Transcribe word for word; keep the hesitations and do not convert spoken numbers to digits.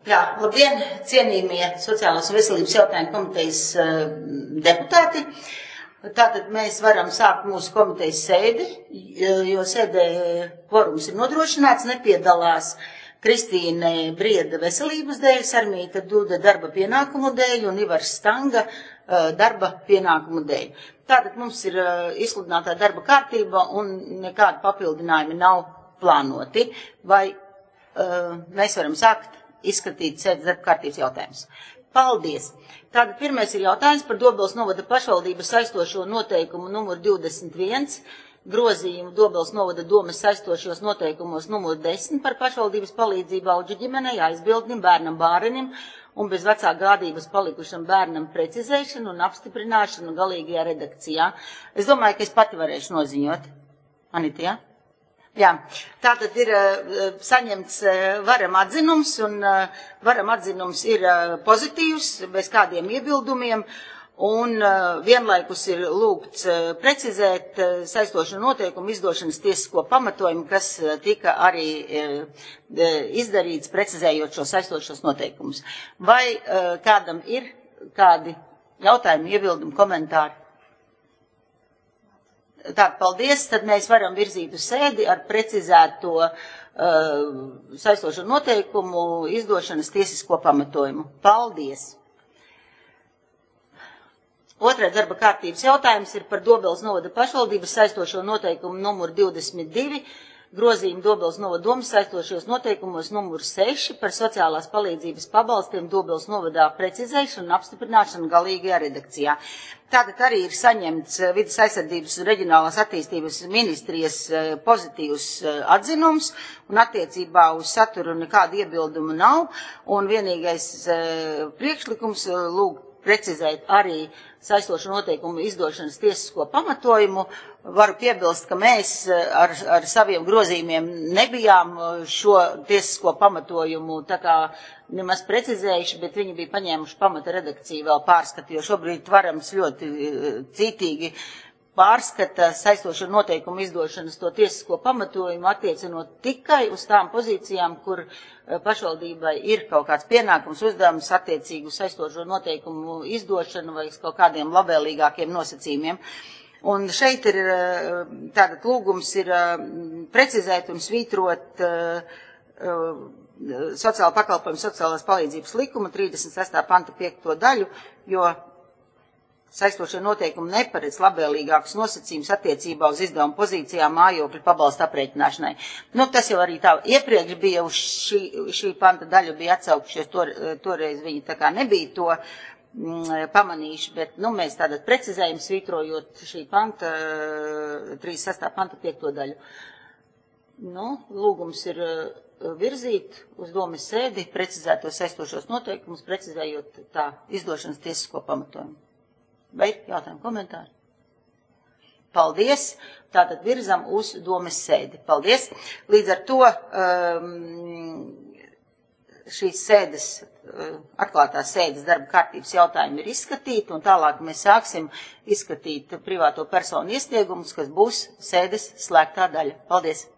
Jā, labdien, cienījamie sociālās un veselības jautājumu komitejas uh, deputāti. Tātad mēs varam sākt mūsu komitejas sēdi, jo sēdē kvorums ir nodrošināts, nepiedalās Kristīne Brieda veselības dēļ, Sarmīta Duda darba pienākumu dēļ un Ivars Stanga uh, darba pienākumu dēļ. Tātad mums ir uh, izsludinātā darba kārtība un nekādi papildinājumi nav plānoti. Vai uh, mēs varam sākt izskatīt sēdes darba kārtības jautājumus? Paldies! Tātad pirmais ir jautājums par Dobeles novada pašvaldības saistošo noteikumu numur divdesmit viens, grozījumu Dobeles novada domes saistošos noteikumos numur desmit par pašvaldības palīdzību auģu ģimenei, aizbildnim, bērnam bārenim un bez vecā gādības palikušam bērnam precizēšanu un apstiprināšanu galīgajā redakcijā. Es domāju, ka es pati varēšu noziņot. Anita, jā? Jā, tātad ir uh, saņemts uh, varam atzinums, un uh, varam atzinums ir uh, pozitīvs, bez kādiem iebildumiem, un uh, vienlaikus ir lūgts uh, precizēt uh, saistošo noteikumu izdošanas tiesisko pamatojumu, kas uh, tika arī uh, izdarīts, precizējot šo saistošos noteikumus. Vai uh, kādam ir kādi jautājumi, iebildumi, komentāri? Tā, paldies, tad mēs varam virzīt uz sēdi ar precizēto uh, saistošo noteikumu izdošanas tiesisko pamatojumu. Paldies! Otrais darba kārtības jautājums ir par Dobeles novada pašvaldības saistošo noteikumu numuru divdesmit divi, grozījumu Dobeles novada domes saistošos noteikumos numuru seši par sociālās palīdzības pabalstiem Dobeles novadā precizēšanu un apstiprināšanu galīgajā redakcijā. Tātad arī ir saņemts vidas aizsardzības un reģionālās attīstības ministrijas pozitīvs atzinums, un attiecībā uz saturu nekādu iebildumu nav, un vienīgais priekšlikums lūgt precizēt arī saistošu noteikumu izdošanas tiesisko pamatojumu. Varu piebilst, ka mēs ar, ar saviem grozījumiem nebijām šo tiesisko pamatojumu tā kā nemaz precizējuši, bet viņi bija paņēmuši pamata redakciju vēl pārskatu, jo šobrīd varams ļoti cītīgi pārskata saistošo noteikumu izdošanas to tiesisko pamatojumu, attiecinot tikai uz tām pozīcijām, kur pašvaldībai ir kaut kāds pienākums, uzdevums attiecīgu saistošo noteikumu izdošanu vai kaut kādiem labvēlīgākiem nosacījumiem. Un šeit ir tātad lūgums ir precizēt un svītrot sociāla pakalpojuma sociālās palīdzības likuma trīsdesmit sestā panta piekto daļu, jo saistošie noteikumi neparedz labvēlīgākus nosacījumus attiecībā uz izdevumu pozīcijām mājokļu pabalstu aprēķināšanai. Nu, tas jau arī tā iepriekš bija uz šī, šī panta daļu bija atsaukšies, tor, toreiz viņi tā kā nebija to mm, pamanījuši, bet, nu, mēs tātad precizējam svītrojot šī panta, trīsdesmit sestā panta piekto daļu. Nu, lūgums ir virzīt uz domes sēdi, precizētos saistošos noteikumus, precizējot tā izdošanas tiesisko pamatojumu. Vai ir jautājumi, komentāri? Paldies. Tātad virzam uz domes sēdi. Paldies. Līdz ar to um, šīs sēdes, atklātās sēdes darba kārtības jautājumi ir izskatīti, un tālāk mēs sāksim izskatīt privāto personu iesniegumus, kas būs sēdes slēgtā daļa. Paldies.